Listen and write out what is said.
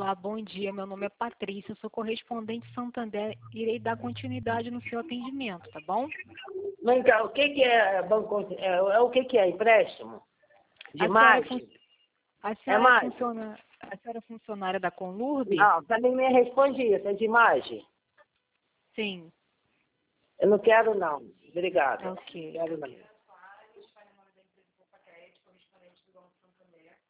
Olá, bom dia. Meu nome é Patrícia, sou correspondente Santander. Irei dar continuidade no seu atendimento, tá bom? Vem cá, o que é banco? O que é empréstimo? De margem? A senhora é funcionária da Conlurb? Não, também me responde isso, é de margem? Sim. Eu não quero não, obrigada. Ok. Quero não.